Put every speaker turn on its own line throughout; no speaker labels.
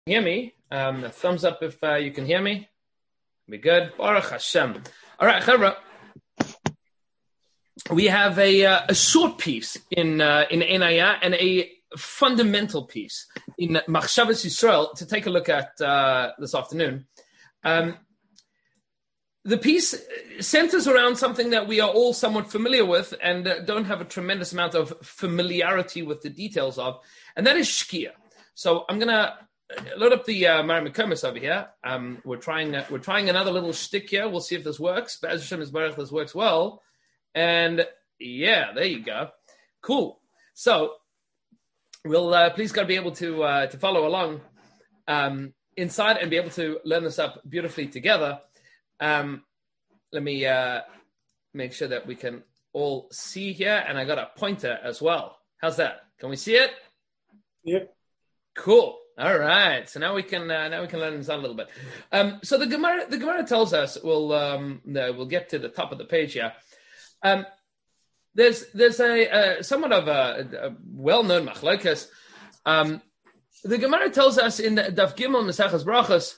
Hear me? A thumbs up if you can hear me. Be good. Baruch Hashem. All right, Chavra. We have a short piece in Enaya and a fundamental piece in Machshavas Yisrael to take a look at this afternoon. The piece centers around something that we are all somewhat familiar with and don't have a tremendous amount of familiarity with the details of, and that is Shkia. So I'm going to load up the Mari Mekomis over here. We're trying another little shtick here. We'll see if this works. Be'ez Hashem Yisbarach, this works well. And yeah, there you go. Cool. So we'll please God be able to follow along inside and be able to learn this up beautifully together. Let me make sure that we can all see here, and I got a pointer as well. How's that? Can we see it?
Yep.
Cool. All right. So now we can learn this out a little bit. So the Gemara tells us we'll get to the top of the page here. There's a somewhat of a well-known machlokas. The Gemara tells us in Daf Gimel Maseches Brachos.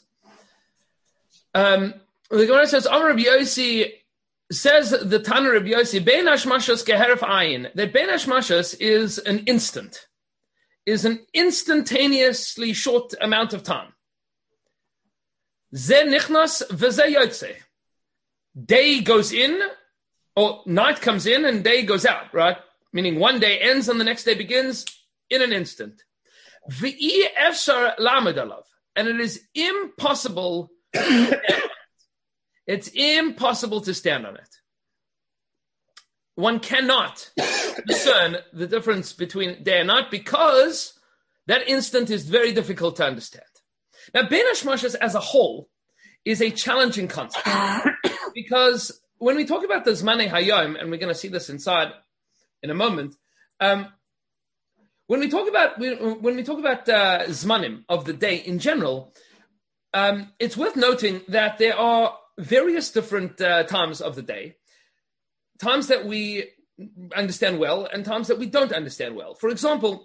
The Gemara says, Amar Rabbi Yossi, says the Tana Rabbi Yossi, Bein Hashmashos keheref ayin, that Bein Hashmashos is an instant, is an instantaneously short amount of time. Ze nichnas v'ze yotze. Day goes in, or night comes in and day goes out, right? Meaning one day ends and the next day begins in an instant. V'i efshar lamed alav. And it is impossible It's impossible to stand on it. One cannot discern the difference between day and night because that instant is very difficult to understand. Now, Bein Hashmashos as a whole is a challenging concept because when we talk about the Zmanei Hayom, and we're going to see this inside in a moment, when we talk about Zmanim of the day in general, it's worth noting that there are various different times of the day, times that we understand well and times that we don't understand well. For example,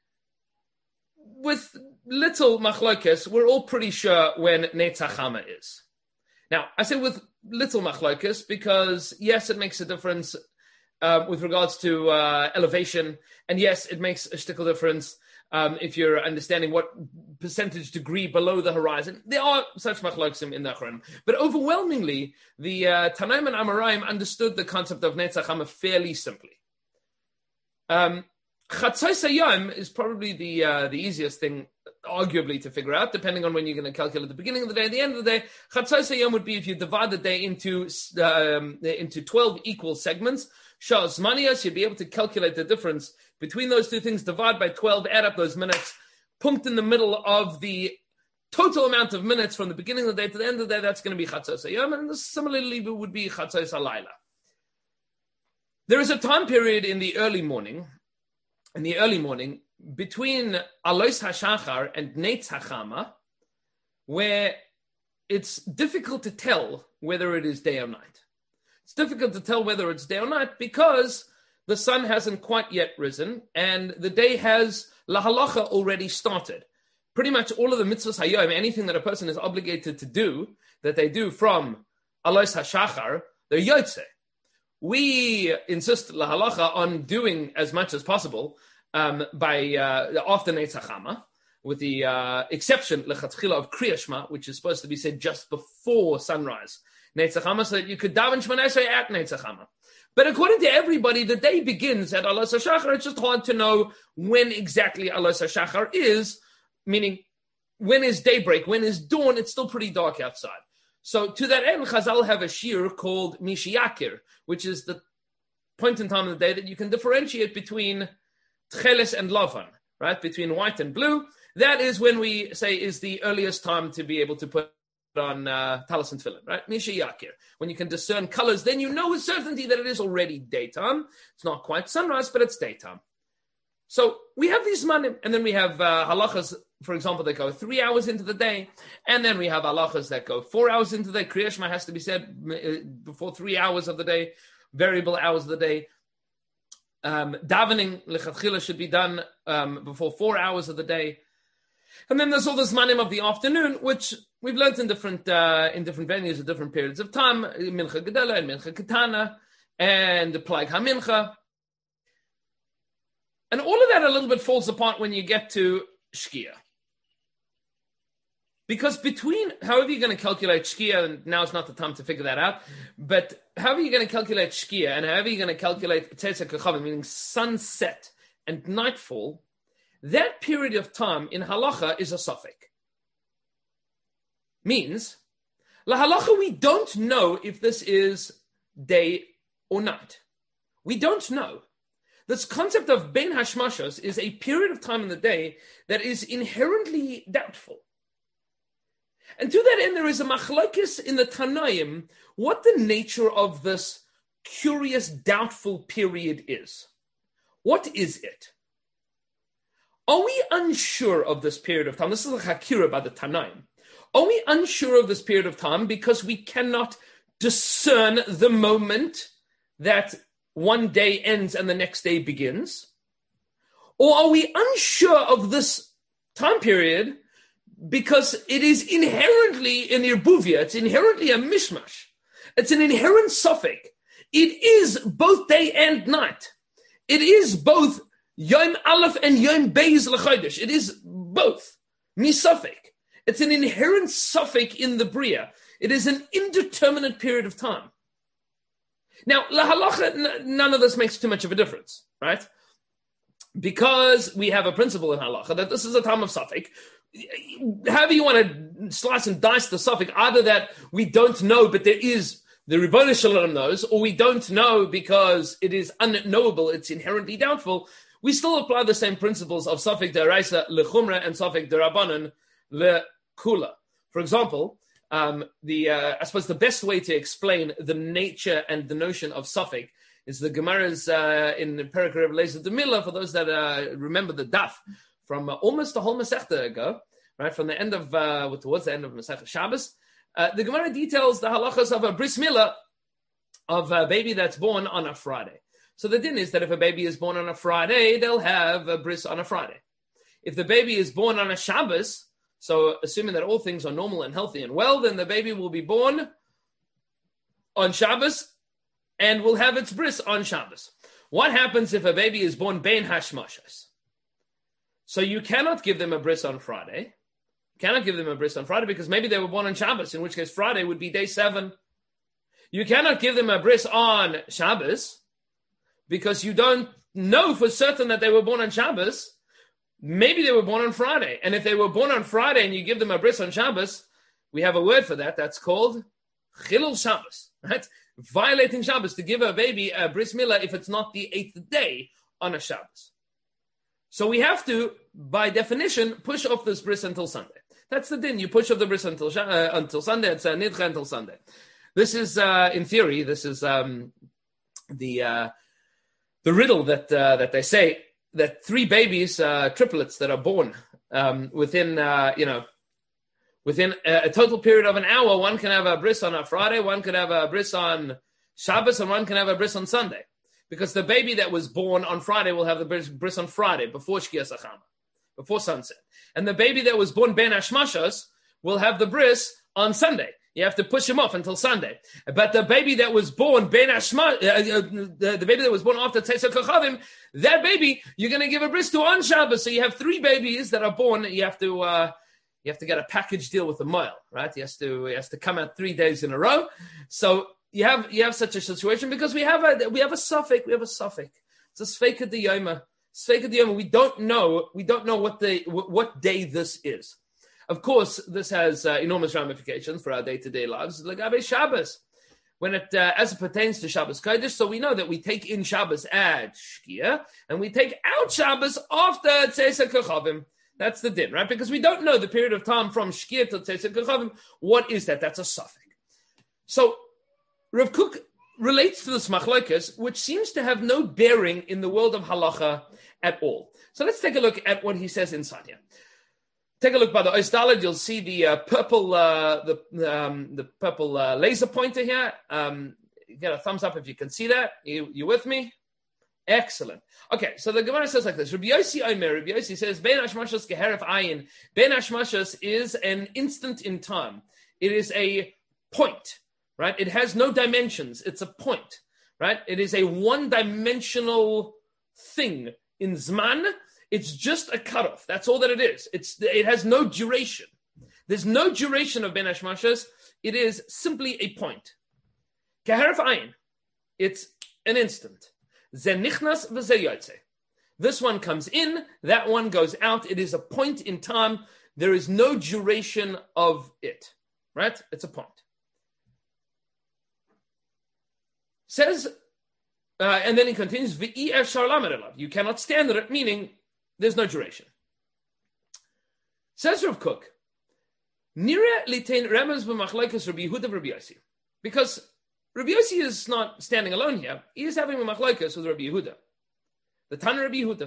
with little machlokes, we're all pretty sure when Netzach Hama is. Now, I say with little machlokes because, yes, it makes a difference with regards to elevation, and yes, it makes a shtickle difference if you're understanding what percentage degree below the horizon. There are such machloksim in the Quran. But overwhelmingly, the Tanaim and Amoraim understood the concept of Netzach Hama fairly simply. Chatzos Hayom is probably the easiest thing, arguably, to figure out, depending on when you're going to calculate the beginning of the day and the end of the day. Chatzos Hayom would be if you divide the day into 12 equal segments. Shas Manias, you'd be able to calculate the difference between those two things, divide by 12, add up those minutes, punct in the middle of the total amount of minutes from the beginning of the day to the end of the day, that's going to be Chatzos Hayom, and similarly it would be Chatzos Halayla. There is a time period in the early morning between Alois HaShachar and Netzach Hama, where it's difficult to tell whether it is day or night. It's difficult to tell whether it's day or night because the sun hasn't quite yet risen and the day has lahalacha already started. Pretty much all of the mitzvahs hayom, anything that a person is obligated to do, that they do from Alois HaShachar, they're yotze. We insist lahalacha on doing as much as possible by after Netzach Hama, with the exception lechatchila of Kriya Shema, which is supposed to be said just before sunrise. Netzach Hama, so that you could daven Shmoneh Esrei at Netzach Hama. But according to everybody, the day begins at Alois HaShachar. It's just hard to know when exactly Alois HaShachar is, meaning when is daybreak, when is dawn. It's still pretty dark outside. So to that end, Chazal have a shir called Mishiyakir, which is the point in time of the day that you can differentiate between Tcheles and Lavan, right? Between white and blue. That is when we say is the earliest time to be able to put on talis and tefillin, right? Mishiyakir. When you can discern colors, then you know with certainty that it is already daytime. It's not quite sunrise, but it's daytime. So we have these manim, and then we have halachas, for example, that go 3 hours into the day, and then we have halachas that go 4 hours into the day. Kriya Shema has to be said before 3 hours of the day, variable hours of the day. Davening lechatchila should be done before 4 hours of the day. And then there's all this manim of the afternoon, which we've learned in different venues at different periods of time, Mincha Gedela and Mincha Ketana, and the Plague HaMincha. And all of that a little bit falls apart when you get to Shkia. Because however you're going to calculate Shkia, and now it's not the time to figure that out, but however you're going to calculate Shkia, and however you're going to calculate Tzeitzek Kechavim, meaning sunset and nightfall, that period of time in halacha is a suffix. Means, la halacha, we don't know if this is day or night. We don't know. This concept of bein hashmashos is a period of time in the day that is inherently doubtful. And to that end, there is a machlokes in the Tanaim what the nature of this curious, doubtful period is. What is it? Are we unsure of this period of time? This is a hakira by the Tanaim. Are we unsure of this period of time because we cannot discern the moment that one day ends and the next day begins? Or are we unsure of this time period because it is inherently an irbuvia, it's inherently a mishmash, it's an inherent suffix. It is both day and night. It is both Yom Aleph and Yom Beis L'Chodesh. It is both misafik. It's an inherent suffix in the Bria. It is an indeterminate period of time. Now, la halacha, none of this makes too much of a difference, right? Because we have a principle in halacha that this is a time of suffix. However you want to slice and dice the suffix, either that we don't know, but there is, the Ribono Shel Olam knows, or we don't know because it is unknowable, it's inherently doubtful, we still apply the same principles of suffix deraisa lechumra and suffix derabanan lekula. For example, I suppose the best way to explain the nature and the notion of suffix is the Gemara's in Perek Rev Lezer Demila, for those that remember the daf from almost a whole Masechta ago, right, from the end of, towards the end of Masechta Shabbos. The Gemara details the halachas of a bris milah of a baby that's born on a Friday. So the din is that if a baby is born on a Friday, they'll have a bris on a Friday. If the baby is born on a Shabbos, so assuming that all things are normal and healthy and well, then the baby will be born on Shabbos and will have its bris on Shabbos. What happens if a baby is born bein hashmashos? So you cannot give them a bris on Friday. Cannot give them a bris on Friday because maybe they were born on Shabbos, in which case Friday would be day 7. You cannot give them a bris on Shabbos because you don't know for certain that they were born on Shabbos. Maybe they were born on Friday. And if they were born on Friday and you give them a bris on Shabbos, we have a word for that. That's called chilul Shabbos, right? Violating Shabbos, to give a baby a bris milah if it's not the 8th day on a Shabbos. So we have to, by definition, push off this bris until Sunday. That's the din. You push off the bris until Sunday. It's nidcha until Sunday. This is, in theory, this is the riddle that they say that 3 babies, triplets that are born within a total period of an hour, one can have a bris on a Friday, one can have a bris on Shabbos, and one can have a bris on Sunday. Because the baby that was born on Friday will have the bris on Friday, before Shkia Sachama, before sunset. And the baby that was born Ben Hashmashos will have the bris on Sunday. You have to push him off until Sunday. But the baby that was born Ben the baby that was born after Tzeitzek Kechavim, that baby you're going to give a bris to on Shabbos. So you have 3 babies that are born. You have to get a package deal with the mile, right? He has to come out 3 days in a row. So you have such a situation because we have a suffix. It's a sfeika d'yoma. We don't know what day this is. Of course, this has enormous ramifications for our day-to-day lives. Like Abe Shabbos, when as it pertains to Shabbos Kodesh, so we know that we take in Shabbos at Shkia and we take out Shabbos after Tzeitzek Kechavim. That's the din, right? Because we don't know the period of time from Shkia to Tzeitzek Kechavim. What is that? That's a suffix. So Rav Kook relates to this machlokes, which seems to have no bearing in the world of halacha at all. So let's take a look at what he says inside here. Take a look by the Oisdalad. You'll see the purple laser pointer here. Get a thumbs up if you can see that. You with me? Excellent. Okay, so the Gemara says like this. Rabbi Yossi says, Ben Hashmashas Geheref Ayin. Ben Hashmashas is an instant in time. It is a point, right? It has no dimensions. It's a point, right? It is a one-dimensional thing in Zman. It's just a cutoff. That's all that it is. It has no duration. There's no duration of Ben Hashmashas. It is simply a point. Geheref Ayin. It's an instant. Zenichnas v'zeyotze. This one comes in, that one goes out. It is a point in time. There is no duration of it, right? It's a point. Says, and then he continues, V'i efshar lamed elav. You cannot stand at it, meaning there's no duration. Says Rav Kook, Nira litein remez b'machlokes Rabbi Yehuda v'Rabbi Yossi. Because Rabbi Yossi is not standing alone here. He is having a machlokes with Rabbi Yehuda. The Tana Rabbi Yehuda.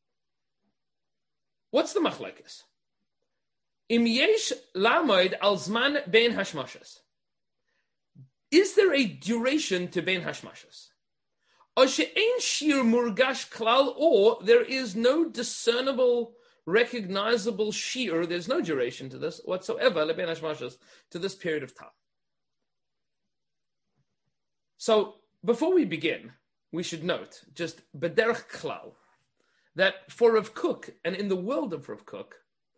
What's the machlokes? Im yesh lamoid al zman bein hashmashas. Is there a duration to bein hashmashas? Or she'ein shir murgash klal, or there is no discernible, recognizable shir, there's no duration to this whatsoever, le bein hashmashas, to this period of time. So, before we begin, we should note, just bederach klal, that for Rav Kook, and in the world of Rav Kook,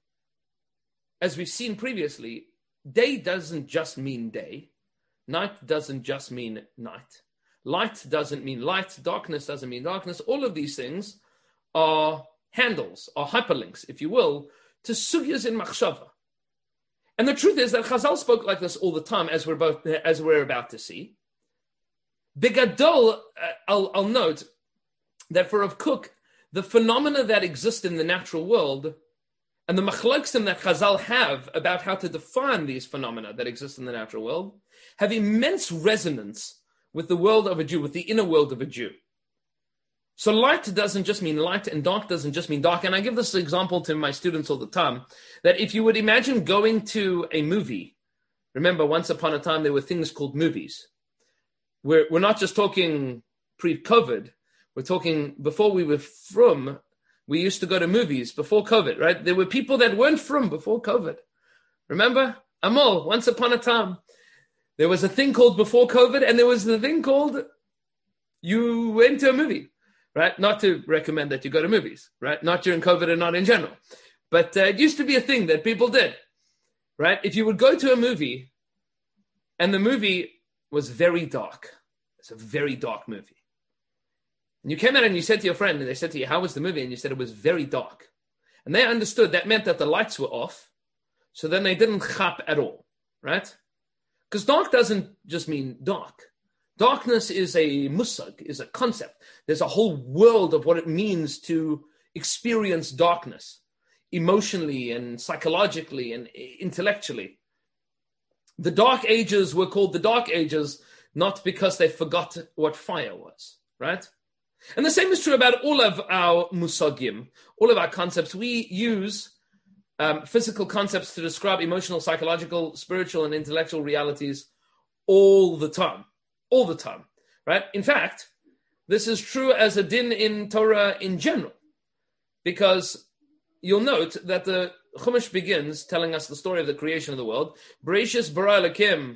as we've seen previously, day doesn't just mean day, night doesn't just mean night, light doesn't mean light, darkness doesn't mean darkness. All of these things are handles, are hyperlinks, if you will, to sugyas in machshava. And the truth is that Chazal spoke like this all the time, as we're about to see. Bigadol, I'll note that for Rav Kook, the phenomena that exist in the natural world and the machloksim that Chazal have about how to define these phenomena that exist in the natural world have immense resonance with the world of a Jew, with the inner world of a Jew. So light doesn't just mean light, and dark doesn't just mean dark. And I give this example to my students all the time, that if you would imagine going to a movie, remember once upon a time there were things called movies. We're not just talking pre-COVID. We're talking before we were frum. We used to go to movies before COVID, right? There were people that weren't frum before COVID. Remember? Amol, once upon a time, there was a thing called before COVID, and there was the thing called you went to a movie, right? Not to recommend that you go to movies, right? Not during COVID and not in general. But it used to be a thing that people did, right? If you would go to a movie, and the movie was very dark. It's a very dark movie. And you came out and you said to your friend, and they said to you, how was the movie? And you said it was very dark. And they understood that meant that the lights were off. So then they didn't chap at all, right? Because dark doesn't just mean dark. Darkness is a musag, is a concept. There's a whole world of what it means to experience darkness, emotionally and psychologically and intellectually. The Dark Ages were called the Dark Ages not because they forgot what fire was, right? And the same is true about all of our musagim, all of our concepts. We use physical concepts to describe emotional, psychological, spiritual, and intellectual realities all the time, right? In fact, this is true as a din in Torah in general, because you'll note that the Chumash begins telling us the story of the creation of the world. Bereshis bara Elokim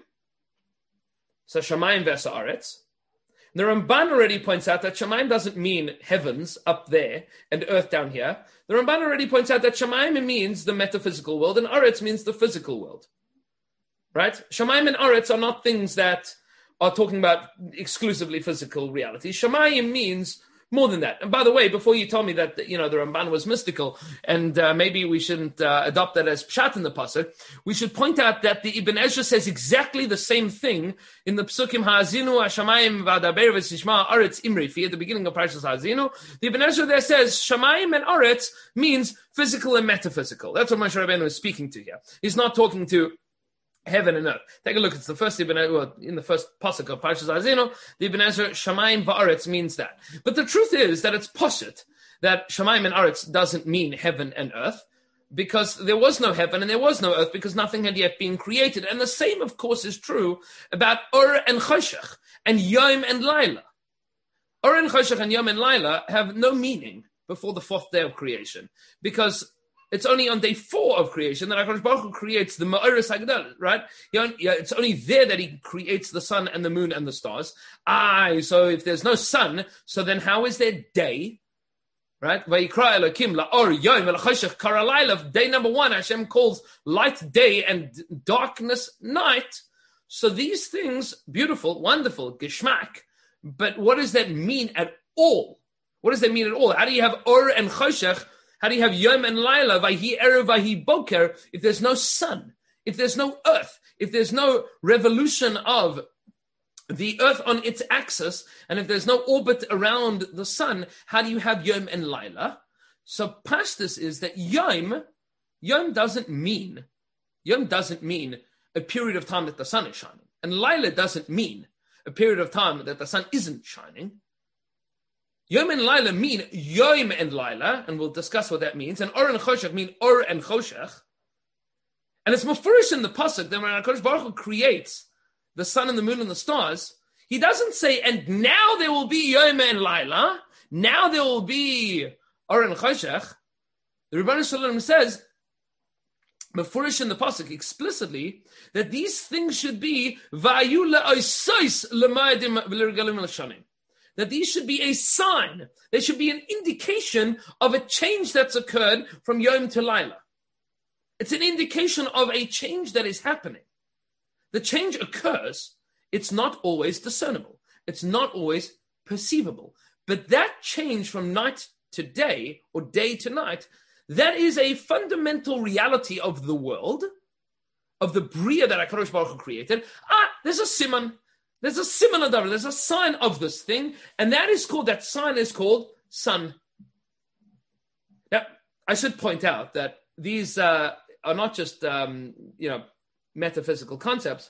Shamayim v'Haaretz. The Ramban already points out that Shamayim doesn't mean heavens up there and earth down here. The Ramban already points out that Shamayim means the metaphysical world and Aretz means the physical world. Right? Shamayim and Aretz are not things that are talking about exclusively physical reality. Shamayim means more than that. And by the way, before you told me that, the Ramban was mystical, and maybe we shouldn't adopt that as pshat in the pasuk, we should point out that the Ibn Ezra says exactly the same thing in the psukim Ha'azinu Hashamayim V'adaber V'Sishma Aretz Imri at the beginning of Parshas Ha'azinu. The Ibn Ezra there says Shamayim and Aretz means physical and metaphysical. That's what Moshe Rabbeinu is speaking to here. He's not talking to heaven and earth. Take a look. It's the first in the first pasuk of Parshas Ha'azinu. The Ibn Ezra Shamayim va'aretz means that. But the truth is that it's poshut that Shamayim and Aretz doesn't mean heaven and earth, because there was no heaven and there was no earth because nothing had yet been created. And the same, of course, is true about Or and Choshech and Yom and Laila. Or and Choshech and Yom and Laila have no meaning before the fourth day of creation, because it's only on day 4 of creation that HaKadosh Baruch Hu creates the Ma'oros HaGedol, right? It's only there that he creates the sun and the moon and the stars. So if there's no sun, so then how is there day? Right? Vayikra Elokim la'or yom v'lachoshech kara layla. Day number 1, Hashem calls light day and darkness night. So these things, beautiful, wonderful, geschmack. But what does that mean at all? What does that mean at all? How do you have or and choshech? How do you have yom and layla, vayhi erev, vayhi boker, if there's no sun, if there's no earth, if there's no revolution of the earth on its axis, and if there's no orbit around the sun, how do you have yom and layla? So pashtus is that yom doesn't mean a period of time that the sun is shining. And layla doesn't mean a period of time that the sun isn't shining. Yom and layla mean yom and layla, and we'll discuss what that means. And or and choshech mean or and choshech. And it's mafurish in the pasuk that when HaKadosh Baruch Hu creates the sun and the moon and the stars, he doesn't say, and now there will be Yom and Laila, now there will be Or and Choshech. The Rebbeinu Shalom says, mafurish in the pasuk explicitly, that these things should be Vayu le'osos l'ma'adim v'l'regalim l'shanim. That these should be a sign, they should be an indication of a change that's occurred from Yom to Laila. It's an indication of a change that is happening. The change occurs, it's not always discernible. It's not always perceivable. But that change from night to day, or day to night, that is a fundamental reality of the world, of the Bria that HaKadosh Baruch Hu created. There's a siman. There's a similar davar. There's a sign of this thing, and that sign is called sun. Now, I should point out that these are not just, metaphysical concepts,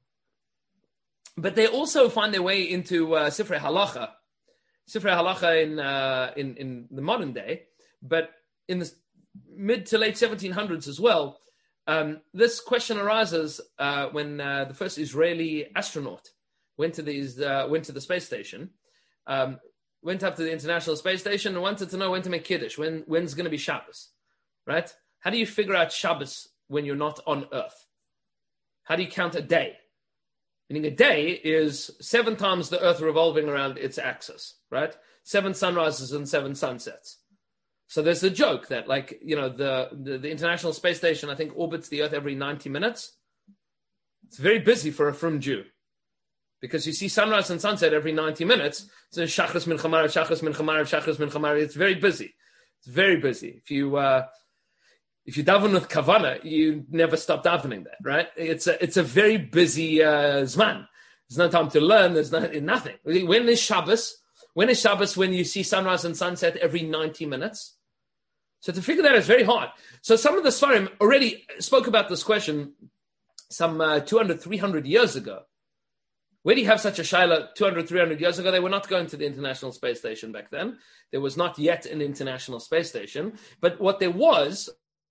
but they also find their way into Sifrei Halacha. Sifrei Halacha in the modern day, but in the mid to late 1700s as well. This question arises when the first Israeli astronaut went to the space station, went up to the International Space Station and wanted to know when to make Kiddush, when's going to be Shabbos, right? How do you figure out Shabbos when you're not on Earth? How do you count a day? Meaning a day is 7 times the Earth revolving around its axis, right? 7 sunrises and 7 sunsets. So there's a joke that, the International Space Station, I think, orbits the Earth every 90 minutes. It's very busy for a frum Jew, because you see sunrise and sunset every 90 minutes. So Shachris min Chamarav, Shachris min Chamarav, Shachris min Chamarav. It's very busy. It's very busy. If you daven with kavana, you never stop davening that, right? It's a very busy zman. There's no time to learn. There's nothing. When is Shabbos? When is Shabbos when you see sunrise and sunset every 90 minutes? So to figure that out is very hard. So some of the Svarim already spoke about this question some 200, 300 years ago. Where do you have such a shaila 200, 300 years ago? They were not going to the International Space Station back then. There was not yet an International Space Station. But what there was,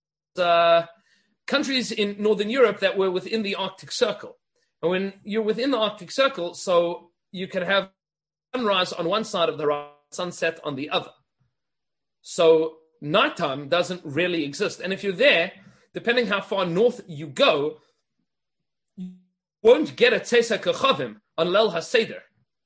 countries in Northern Europe that were within the Arctic Circle. And when you're within the Arctic Circle, so you can have sunrise on one side of the horizon, sunset on the other. So nighttime doesn't really exist. And if you're there, depending how far north you go, you won't get a Tzesa Kechavim on Leil HaSeder.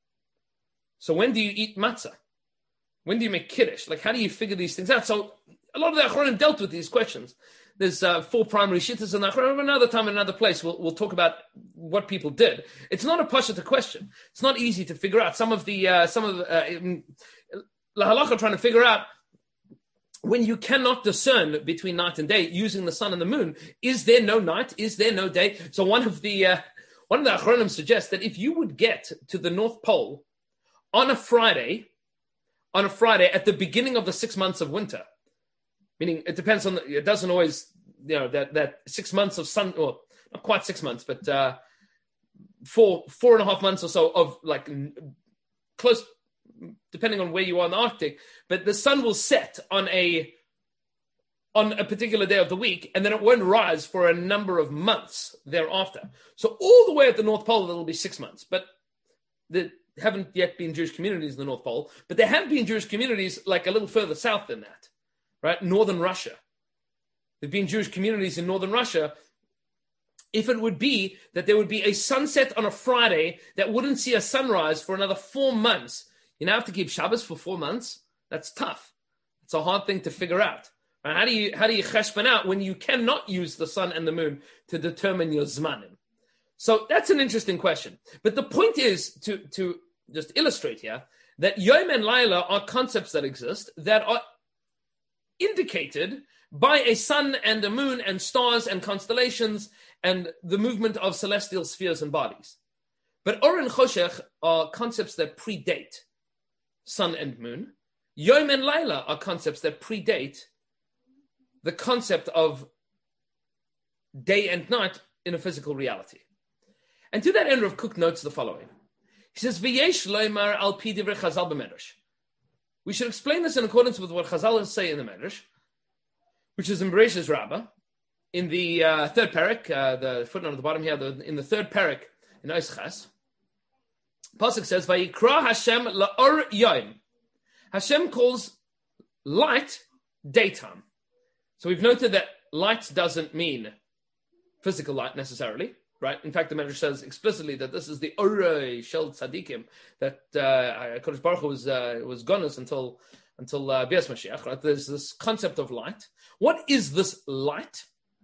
So when do you eat matzah? When do you make Kiddush? How do you figure these things out? So a lot of the Achronim dealt with these questions. There's 4 primary shittas in the Achronim. Another time, in another place, we'll talk about what people did. It's not a pashut question. It's not easy to figure out. Some of the halacha trying to figure out when you cannot discern between night and day using the sun and the moon. Is there no night? Is there no day? So one of the Achronim suggests that if you would get to the North Pole on a Friday at the beginning of the 6 months of winter, meaning it depends on, it doesn't always, that 6 months of sun, or not quite 6 months, but 4.5 months or so of close, depending on where you are in the Arctic, but the sun will set on a particular day of the week, and then it won't rise for a number of months thereafter. So all the way at the North Pole, it'll be 6 months. But the haven't yet been Jewish communities in the North Pole, but there have been Jewish communities like a little further south than that, right? Northern Russia. There have been Jewish communities in northern Russia. If it would be that there would be a sunset on a Friday that wouldn't see a sunrise for another 4 months, you now have to keep Shabbos for 4 months. That's tough. It's a hard thing to figure out. Right? How do you cheshbon out when you cannot use the sun and the moon to determine your zmanim? So that's an interesting question. But the point is to just illustrate here that Yom and Laila are concepts that exist that are indicated by a sun and a moon and stars and constellations and the movement of celestial spheres and bodies. But Or and Choshech are concepts that predate sun and moon. Yom and Laila are concepts that predate the concept of day and night in a physical reality. And to that end, Rav Kook notes the following. He says, V'yesh loymar al pi divrei Chazal b'medrash. We should explain this in accordance with what Chazal say in the Medrash, which is in Bereshis Rabbah, in the third parak, the footnote at the bottom here, in the third parak in Oischas. Pasuk says, Vayikra Hashem la'or yom. Hashem calls light daytime. So we've noted that light doesn't mean physical light necessarily, right? In fact, the Medrash says explicitly that this is the Orei Shel Tzadikim, that Kodesh Baruch Hu was gonus until Bias Mashiach, right? There's this concept of light. What is this light?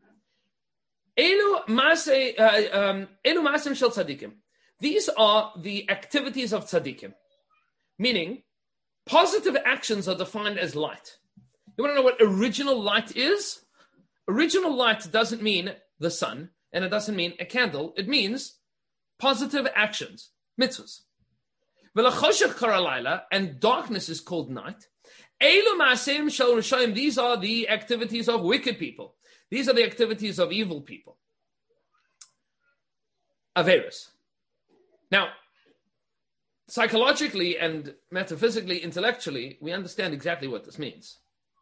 Elu Ma'asim Shel Tzadikim. These are the activities of tzaddikim, meaning positive actions are defined as light. You want to know what original light is? Original light doesn't mean the sun, and it doesn't mean a candle. It means positive actions, mitzvahs. V'lachoshech kara laila, and darkness is called night. Eilu ma'aseim shel rishayim, these are the activities of wicked people. These are the activities of evil people. Averis. Now, psychologically and metaphysically, intellectually, we understand exactly what this means.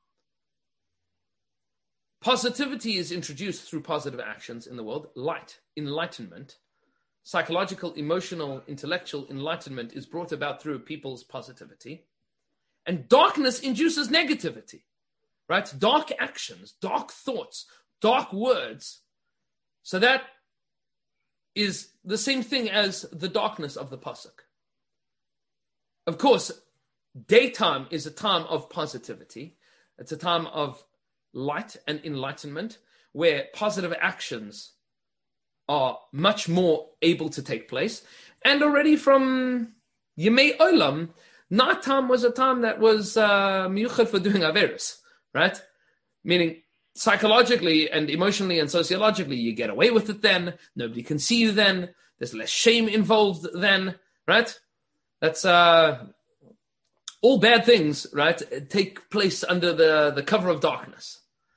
Positivity is introduced through positive actions in the world. Light, enlightenment, psychological, emotional, intellectual enlightenment is brought about through people's positivity. And darkness induces negativity, right? Dark actions, dark thoughts, dark words. So that is the same thing as the darkness of the pasuk. Of course, daytime is a time of positivity. It's a time of light and enlightenment, where positive actions are much more able to take place. And already from Yemei Olam, night time was a time that was miyuchad for doing averis, right? Meaning psychologically and emotionally and sociologically, you get away with it then. Nobody can see you then. There's less shame involved then, right? That's all bad things, right, take place under the cover of darkness.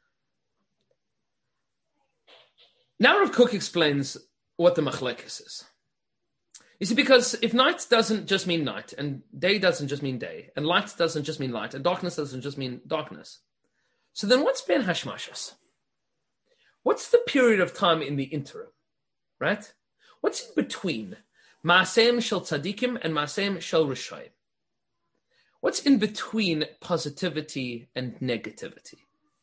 Now Rav Kook explains what the machlekes is. You see, because if night doesn't just mean night, and day doesn't just mean day, and light doesn't just mean light, and darkness doesn't just mean darkness, so then what's ben hashmashas? What's the period of time in the interim, right? What's in between Ma'aseim shel tzadikim and Ma'aseim shel rishayim? What's in between positivity and negativity?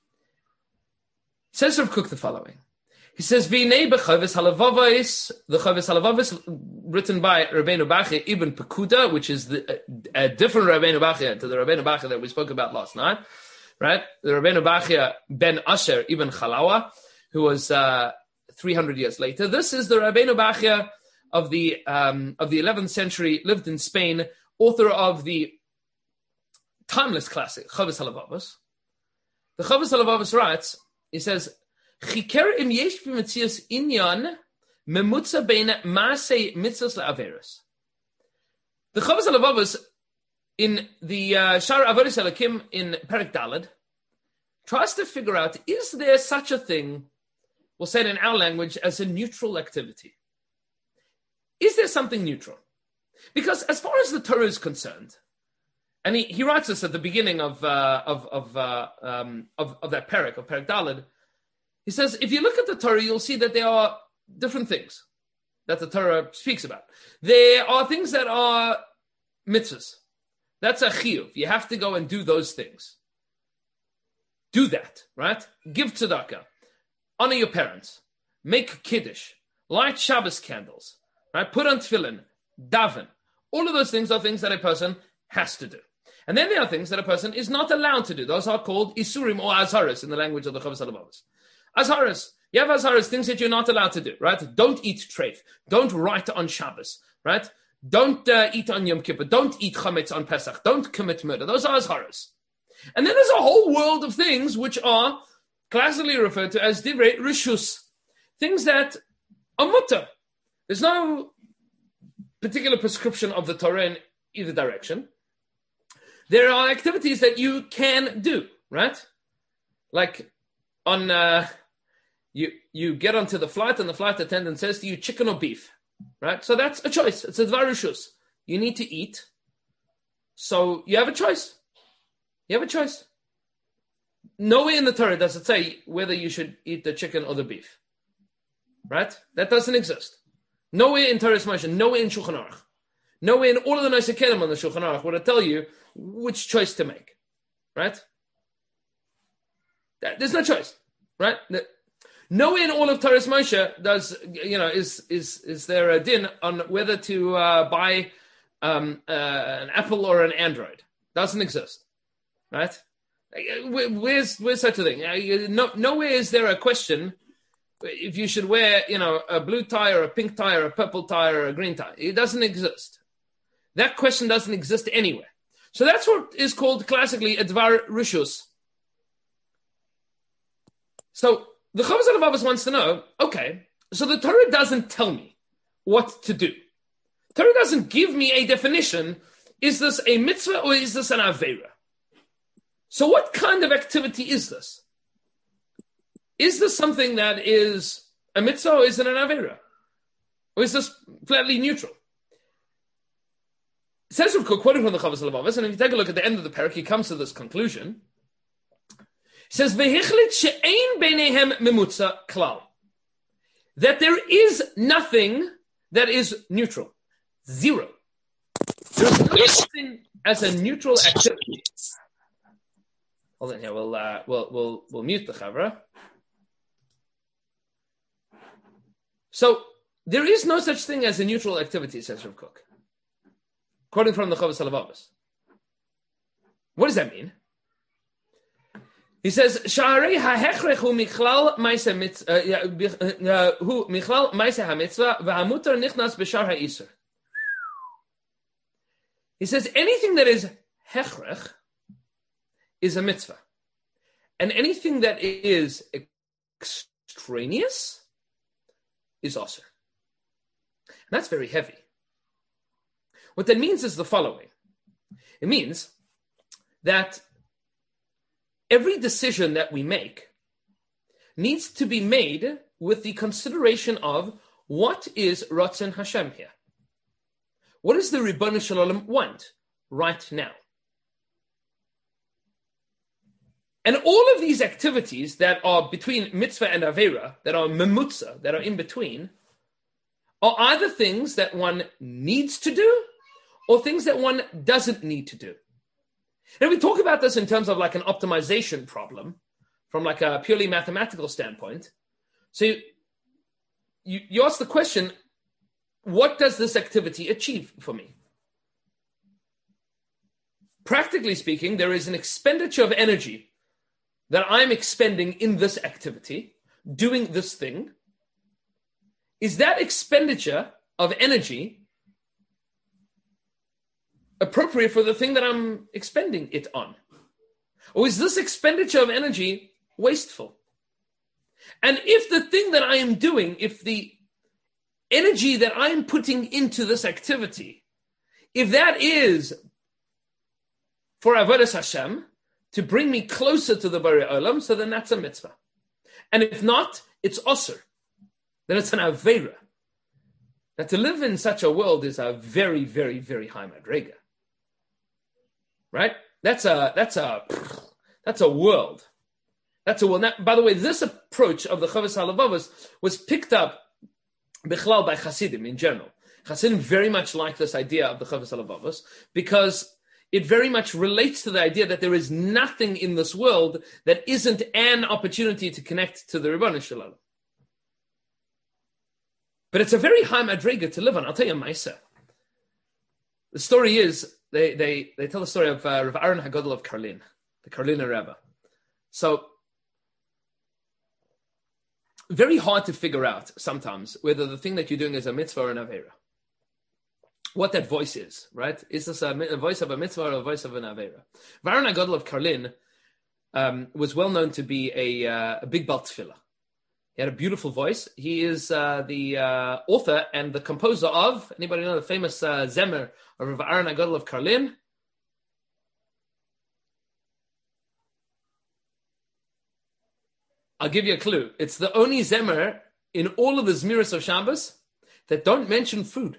Says Rav Kook the following. He says, V'nei b'chavis halavavos, the chavis halavavos written by Rabbeinu Bachya ibn Pekuda, which is a different Rabbeinu Bachya to the Rabbeinu Bachya that we spoke about last night, right? The Rabbeinu Bachya ben Asher ibn Chalawa, who was 300 years later. This is the Rabbeinu Bachya of the 11th century, lived in Spain, author of the timeless classic, Chavis halavavos. The Chavis halavavos writes, he says, Chiker im yesh b'metzias inyan memutza bein maasei mitzvos le'averos. The Chavis halavavos in the Shar Avodas Elokim in Perek Daled tries to figure out, is there such a thing, we'll say it in our language, as a neutral activity? Is there something neutral? Because as far as the Torah is concerned, and he writes this at the beginning of that Perek, of Perek Daled, he says, if you look at the Torah, you'll see that there are different things that the Torah speaks about. There are things that are mitzvahs. That's a chiyuv. You have to go and do those things. Do that, right? Give tzedakah. Honor your parents. Make kiddush. Light Shabbos candles. Right? Put on tefillin. Daven. All of those things are things that a person has to do. And then there are things that a person is not allowed to do. Those are called isurim or azharas in the language of the Chovos HaLevavos. Azharas. You have azharas, things that you're not allowed to do, right? Don't eat treif. Don't write on Shabbos, right? Don't eat on Yom Kippur. Don't eat chametz on Pesach. Don't commit murder. Those are azharas. And then there's a whole world of things which are classically referred to as divrei rishus, things that are mutter. There's no particular prescription of the Torah in either direction. There are activities that you can do, right? Like on you get onto the flight and the flight attendant says to you, chicken or beef, right? So that's a choice. It's a dvar rishus. You need to eat. So you have a choice. You have a choice. Nowhere in the Torah does it say whether you should eat the chicken or the beef. Right? That doesn't exist. Nowhere in Torah Moshe, nowhere in Shulchan Aruch, nowhere in all of the Nosei Kelim on the Shulchan Aruch would it tell you which choice to make. Right? There's no choice. Right? Nowhere in all of Torah Moshe does, is there a din on whether to buy an Apple or an Android. Doesn't exist. Right? Where's such a thing? Nowhere is there a question if you should wear, a blue tie or a pink tie or a purple tie or a green tie. It doesn't exist. That question doesn't exist anywhere. So that's what is called classically a dvar rishus. So the Chovos HaLevavos wants to know, okay, so the Torah doesn't tell me what to do. Torah doesn't give me a definition. Is this a mitzvah or is this an aveira? So what kind of activity is this? Is this something that is a mitzvah or is it an aveira? Or is this flatly neutral? It says Rav Kook, quoting from the Chovos HaLevavos, and if you take a look at the end of the parak, he comes to this conclusion. He says, "Vehichlit she'ein beinehem memutza klal," that there is nothing that is neutral, zero. There is no such thing as a neutral activity. Hold on here. We'll mute the chavra. So there is no such thing as a neutral activity, says Rav Kook, quoting from the Chovos HaLevavos. What does that mean? He says, "Sha'arei ha'hechrech hu michlal ma'aseh hamitzvah v'hamutar nichnas b'shar ha'isur." He says anything that is hechrech is a mitzvah, and anything that is extraneous is aser. And that's very heavy. What that means is the following. It means that every decision that we make needs to be made with the consideration of what is Ratzon Hashem here. What does the Ribono Shel Olam want right now? And all of these activities that are between mitzvah and aveira, that are memutza, that are in between, are either things that one needs to do or things that one doesn't need to do. And we talk about this in terms of like an optimization problem from like a purely mathematical standpoint. So you ask the question, what does this activity achieve for me? Practically speaking, there is an expenditure of energy that I'm expending in this activity, doing this thing. Is that expenditure of energy appropriate for the thing that I'm expending it on? Or is this expenditure of energy wasteful? And if the thing that I am doing, if the energy that I'm putting into this activity, if that is for Avodas Hashem, to bring me closer to the Borei Olam, so then that's a mitzvah. And if not, it's osir. Then it's an aveira. Now to live in such a world is a very, very, very high madrega. Right? That's a world. That's a world. Now, by the way, this approach of the Chovos HaLevavos was picked up bichlal by Hasidim in general. Chassidim very much like this idea of the Chovos HaLevavos because it very much relates to the idea that there is nothing in this world that isn't an opportunity to connect to the Ribono Shel Olam. But it's a very high madrega to live on. I'll tell you, Maisa. The story is, they tell the story of Rav Aaron HaGadol of Karlin, the Karliner Rebbe. So, very hard to figure out sometimes whether the thing that you're doing is a mitzvah or an avera. What that voice is, right? Is this a voice of a mitzvah or a voice of an avera? Rav Aaron HaGadol of Karlin was well known to be a big Bal Tefillah. He had a beautiful voice. He is the author and the composer of, anybody know the famous Zemer of Rav Aaron HaGadol of Karlin? I'll give you a clue. It's the only Zemer in all of the Zmiros of Shabbos that don't mention food.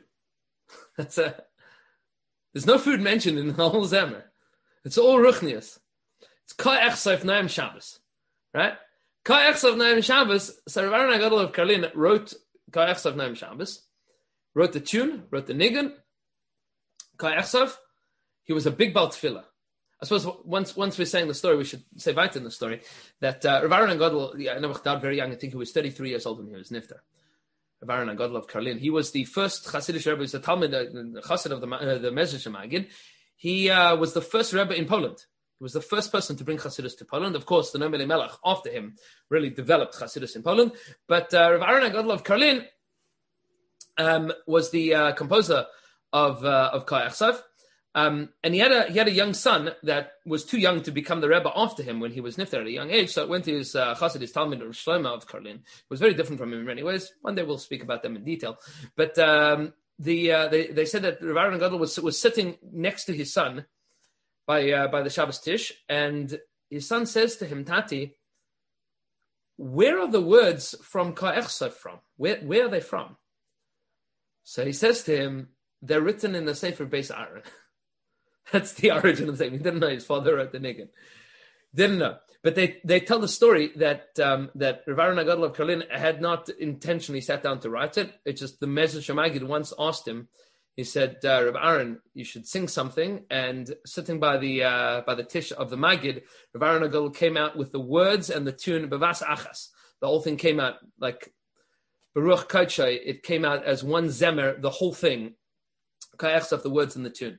There's no food mentioned in the whole Zemer. It's all Ruchnias. It's Ka Echsef Naim Shabbos, right? Ka Echsef Naim Shabbos, so Rav Aaron HaGadol of Karlin wrote Ka Echsef Naim Shabbos, wrote the tune, wrote the nigun, Ka Echsef. He was a big Bal Tefillah. I suppose once we're saying the story, we should say right in the story that Rav Aaron HaGadol, Nebuch died very young. I think he was 33 years old when he was nifter. Rav Aaron HaGadol of Karlin. He was the first Hasidic Rebbe. He was the Talmud, the Chassid of the Mezrich Magid. He was the first Rebbe in Poland. He was the first person to bring Chassidus to Poland. Of course, the Noam Elimelech after him really developed Chassidus in Poland. But Rav Aaron HaGadol of Karlin was the composer of Ka Echsef. And he had a young son that was too young to become the Rebbe after him when he was nifter at a young age. So it went to his Chassid, his Talmud, Rav Shlomo of Karlin. It was very different from him in many ways. One day we'll speak about them in detail. But they said that Rav Aaron HaGadol was sitting next to his son by the Shabbos Tish, and his son says to him, Tati, where are the words from Ka Echsef from? Where are they from? So he says to him, they're written in the Sefer Beis Aaron. That's the origin of the thing. He didn't know his father wrote the nigun. Didn't know. But they tell the story that Rav Aaron HaGadol of Karlin had not intentionally sat down to write it. It's just the Mezrich Magid once asked him, he said, Rav Aaron, you should sing something. And sitting by the tish of the Magid, Rav Aaron HaGadol came out with the words and the tune, Bavas Achas. The whole thing came out like Baruch Kaichai. It came out as one Zemer, the whole thing. Ka Echsef, the words and the tune.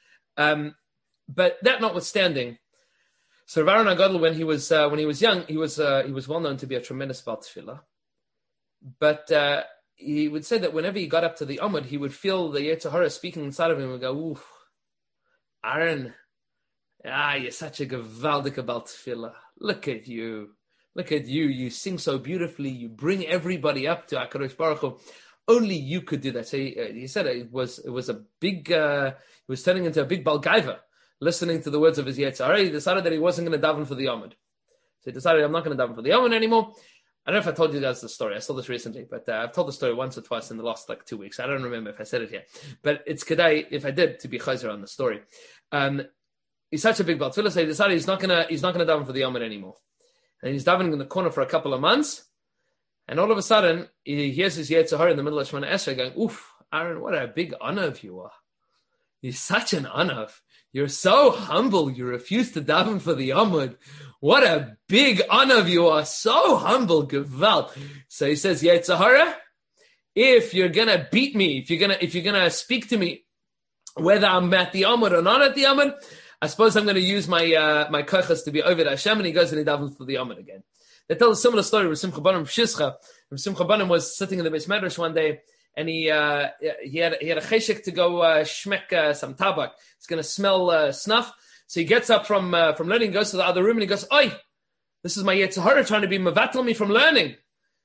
But that notwithstanding, so Rav Aaron HaGadol, when he was young, he was well known to be a tremendous Bal Tefillah. But he would say that whenever he got up to the Amud, he would feel the Yetzer Hara speaking inside of him and go, "Ooh, Aaron, you're such a gewaldige Bal Tefillah. Look at you, you sing so beautifully, you bring everybody up to HaKadosh Baruch Hu. Only you could do that." So he said it was a big. He was turning into a big Balgaiva, listening to the words of his Yetzer Hara. He decided that he wasn't going to daven for the Amud. So he decided, I'm not going to daven for the Amud anymore. I don't know if I told you guys the story. I saw this recently, but I've told the story once or twice in the last 2 weeks. I don't remember if I said it here, but it's kedai if I did to be chayzer on the story. He's such a big Bal Tefillah, so he decided he's not going to daven for the Amud anymore, and he's davening in the corner for a couple of months. And all of a sudden, he hears his Yetzer Hara in the middle of Shemona Esrei going, "Oof, Aaron, what a big anav you are. You're such an anav. You're so humble. You refuse to daven for the Amud. What a big anav you are. So humble, gewalt." So he says, Yetzer Hara, if you're gonna beat me, if you're gonna speak to me, whether I'm at the Amud or not at the Amud, I suppose I'm gonna use my kochas to be over Hashem. And he goes and he davens for the Amud again. They tell a similar story with Simcha Banim Pshischa. Simcha Banim was sitting in the Beis Medrash one day, and he had a cheshek to go shmek some tabak. It's going to smell snuff. So he gets up from learning, goes to the other room, and he goes, "Oi, this is my Yetzer Hara trying to be mevatel me from learning."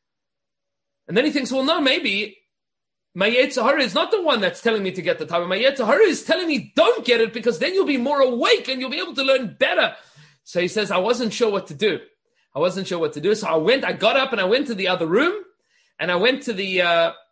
And then he thinks, well, no, maybe my Yetzer Hara is not the one that's telling me to get the tabak. My Yetzer Hara is telling me don't get it because then you'll be more awake and you'll be able to learn better. So he says, I wasn't sure what to do. So I got up and I went to the other room, and I went to the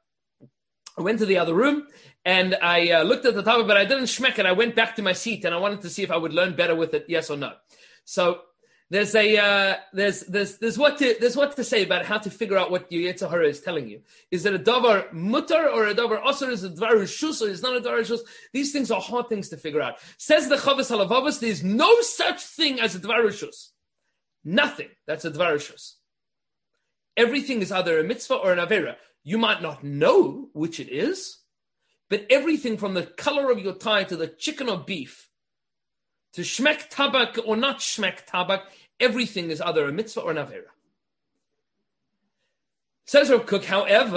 other room and I looked at the tabak, but I didn't shmek it. I went back to my seat and I wanted to see if I would learn better with it, yes or no. So there's what to say about how to figure out what your Yetzer Hara is telling you. Is it a davar mutar or a davar asur? Is it a davar rishus or is it not a davar rishus? These things are hard things to figure out. Says the Chavos Halavavos, there's no such thing as a davar rishus. Nothing. That's a davar rishus. Everything is either a mitzvah or an avera. You might not know which it is, but everything from the color of your tie to the chicken or beef, to shmek tabak or not shmek tabak, everything is either a mitzvah or an avera. Says Rav Kook, however,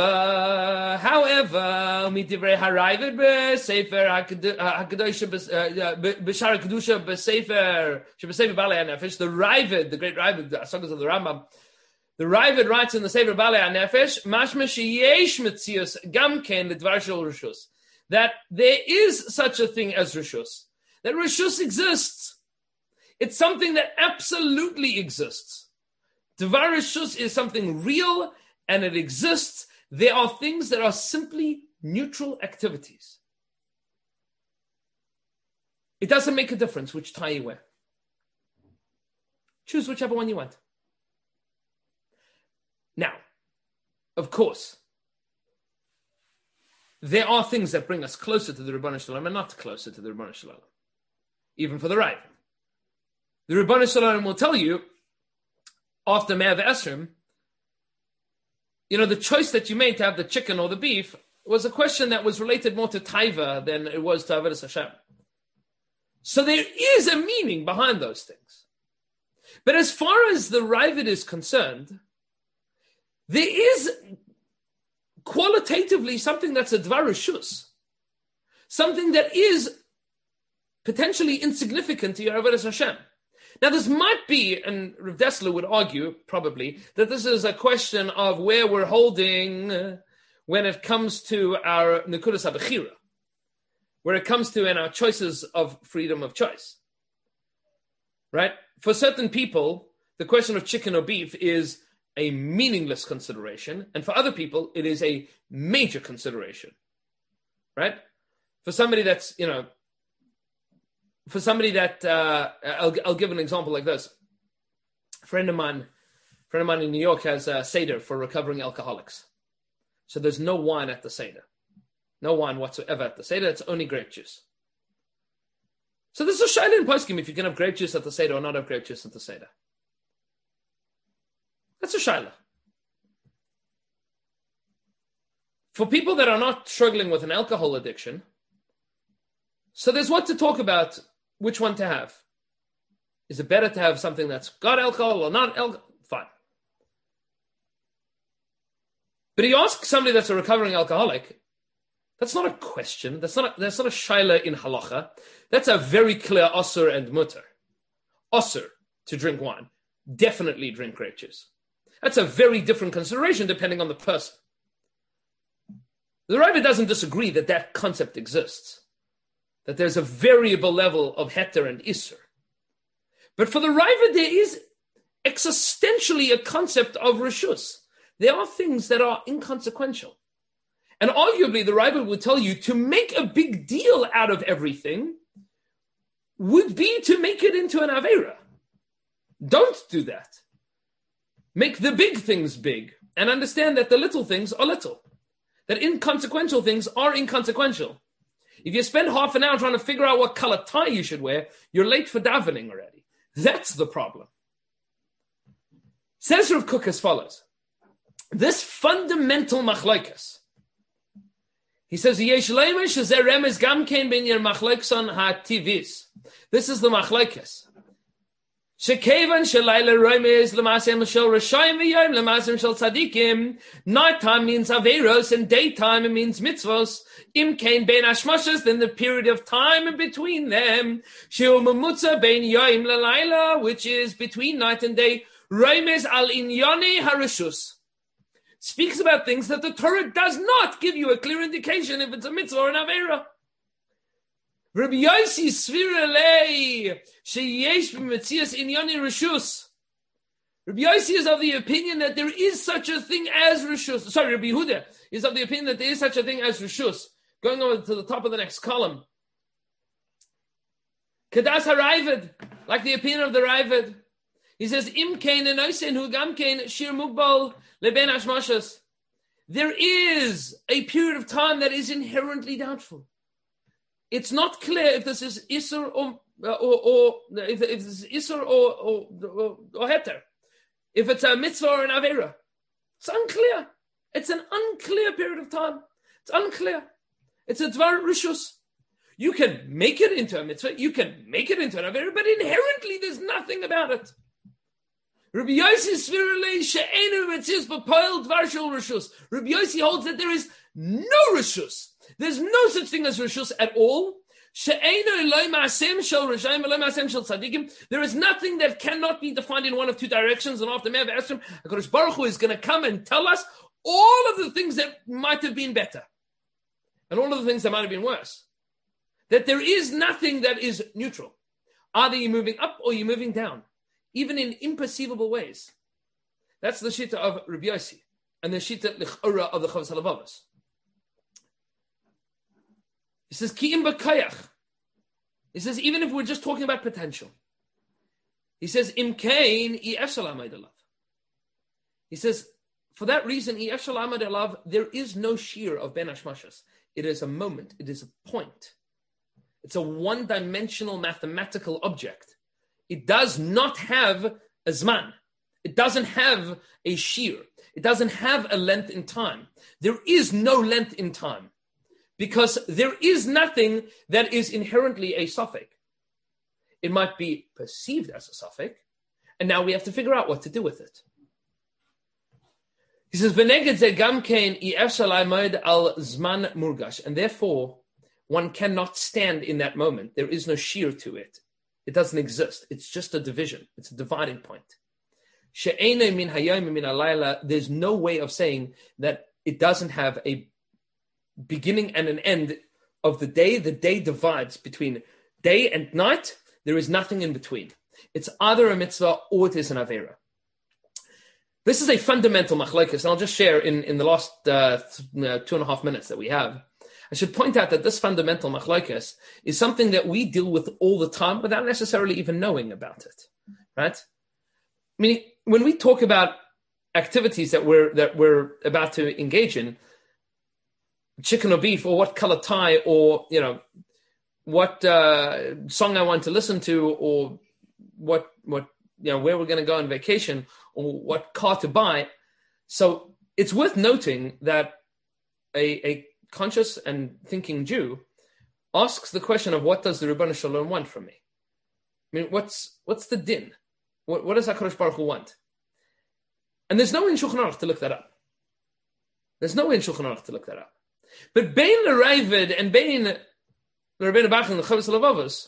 midivrei haravid b'sefer hakadosh b'shar kedusha b'sefer Balei HaNefesh, the Ravid, the great Ravid, the Asagas of the Rambam, the Ravid writes in the Sefer Balei HaNefesh, mashma sheyesh mitzias gam ken l'dvar shel rishus, that there is such a thing as rishus, that rishus exists. It's something that absolutely exists. Dvar rishus is something real, and it exists. There are things that are simply neutral activities. It doesn't make a difference which tie you wear. Choose whichever one you want. Now, of course, there are things that bring us closer to the Ribbono Shel Olam and not closer to the Ribbono Shel Olam. Even for the right. The Ribbono Shel Olam will tell you, after Me'av Esrim, the choice that you made to have the chicken or the beef was a question that was related more to taiva than it was to Avodas Hashem. So there is a meaning behind those things. But as far as the Ravid is concerned, there is qualitatively something that's a dvar rishus, something that is potentially insignificant to your Avodas Hashem. Now, this might be, and Rav Dessler would argue, probably, that this is a question of where we're holding when it comes to our Nekudas HaBechira, where it comes to in our choices of freedom of choice. Right? For certain people, the question of chicken or beef is a meaningless consideration, and for other people, it is a major consideration. Right? For somebody that's, I'll give an example like this. A friend of mine in New York has a Seder for recovering alcoholics. So there's no wine at the Seder. No wine whatsoever at the Seder. It's only grape juice. So there's a shaila in poskim if you can have grape juice at the Seder or not have grape juice at the Seder. That's a shaila. For people that are not struggling with an alcohol addiction, so there's what to talk about. Which one to have? Is it better to have something that's got alcohol or not alcohol? Fine. But you ask somebody that's a recovering alcoholic, that's not a question. That's not a shaila in halacha. That's a very clear osur and mutter. Osur to drink wine. Definitely drink grape juice. That's a very different consideration depending on the person. The Rebbe doesn't disagree that concept exists. That there's a variable level of heter and isser. But for the Raiva, there is existentially a concept of rishus. There are things that are inconsequential. And arguably, the Raiva would tell you to make a big deal out of everything would be to make it into an Avera. Don't do that. Make the big things big and understand that the little things are little. That inconsequential things are inconsequential. If you spend half an hour trying to figure out what color tie you should wear, you're late for davening already. That's the problem. Says Rav Kook as follows. This fundamental machlokes, he says, this is the machlokes. Nighttime means averos and daytime it means mitzvos. Im kain bein hashmashas, then the period of time in between them. Sheu memutza bein yom lelayla, which is between night and day. Roimes al inyani harishus. Speaks about things that the Torah does not give you a clear indication if it's a mitzvah or an avera. Rabbi Yossi Svirelei sheyesh b'metzias inyani rishus. Rabbi Yossi is of the opinion that there is such a thing as rishus. Sorry, Rabbi Yehuda is of the opinion that there is such a thing as rishus. Going over to the top of the next column. Kadas HaRavid, like the opinion of the Ravid. He says, Im kain enoisen hu gam kain shir mugbal leben hashmashas. There is a period of time that is inherently doubtful. It's not clear if this is Isur or if this is Isur or Heter. If it's a mitzvah or an avera. It's unclear. It's an unclear period of time. It's unclear. It's a dvar rishus. You can make it into a mitzvah, you can make it into an avera, but inherently there's nothing about it. Rabbi Yossi Svirulei she'enu mitzvahs b'poil dvar shel rishus. Rabbi Yossi holds that there is no rishus. There's no such thing as rishus at all. There is nothing that cannot be defined in one of two directions. And after Me'av Esrim, HaKadosh Baruch Hu is going to come and tell us all of the things that might have been better and all of the things that might have been worse. That there is nothing that is neutral. Either you're moving up or you're moving down, even in imperceivable ways. That's the shita of Rabbi Yossi and the shita l'chora of the Chavos HaLevavos. He says, Ki'im b'kayach. He says, even if we're just talking about potential. He says, Im kain I efshal amad alav. He says, for that reason, I efshal amad alav, there is no shear of ben hashmashas. It is a moment. It is a point. It's a one-dimensional mathematical object. It does not have a zman. It doesn't have a shear. It doesn't have a length in time. There is no length in time. Because there is nothing that is inherently a suffix. It might be perceived as a suffix, and now we have to figure out what to do with it. He says, "V'neged ze gam kein I efshal lamed al zman murgash," and therefore one cannot stand in that moment. There is no shear to it. It doesn't exist. It's just a division. It's a dividing point. She'enei min hayom min alayla. There's no way of saying that it doesn't have a beginning and an end of the day. The day divides between day and night. There is nothing in between. It's either a mitzvah or it is an avera. This is a fundamental machlokes, and I'll just share in the last 2.5 minutes that we have. I should point out that this fundamental machlokes is something that we deal with all the time without necessarily even knowing about it, right? I mean, when we talk about activities that we're about to engage in, chicken or beef, or what color tie, or what song I want to listen to, or what where we're going to go on vacation, or what car to buy. So it's worth noting that a conscious and thinking Jew asks the question of, what does the Ribono Shel Olam want from me? I mean, what's the din? What does HaKadosh Baruch Hu want? And there's no way in Shulchan Aruch to look that up. But Bein L'Ravid and Bein L'Rabbeinu Bachya and the Chavos HaLevavos,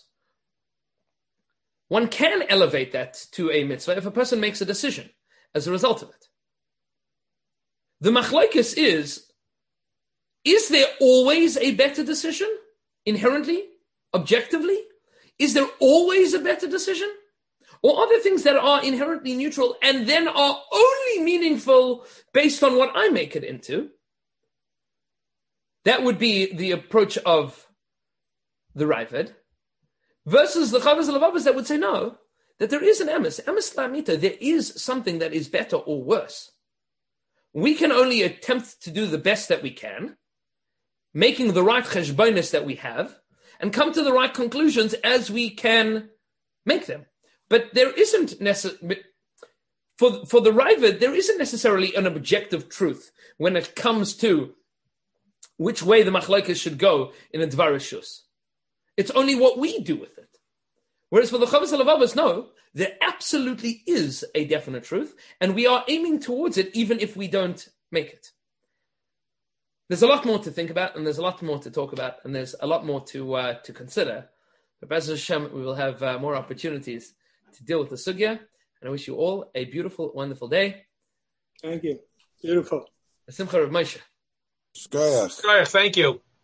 one can elevate that to a mitzvah if a person makes a decision as a result of it. The machlokes is there always a better decision inherently, objectively? Is there always a better decision? Or are there things that are inherently neutral and then are only meaningful based on what I make it into? That would be the approach of the Ravid, versus the Chavos HaLevavos that would say no, that there is an emes lamita, there is something that is better or worse. We can only attempt to do the best that we can, making the right cheshbonis that we have, and come to the right conclusions as we can make them. But there isn't for the Ravid, there isn't necessarily an objective truth when it comes to which way the machlokes should go in a dvar rishus. It's only what we do with it. Whereas for the Chavos HaLevavos, no, there absolutely is a definite truth, and we are aiming towards it even if we don't make it. There's a lot more to think about, and there's a lot more to talk about, and there's a lot more to consider. But B'ez Hashem, we will have more opportunities to deal with the sugya, and I wish you all a beautiful, wonderful day.
Thank you. Beautiful.
Simcha Rav Moshe.
Shkoyach. Thank you.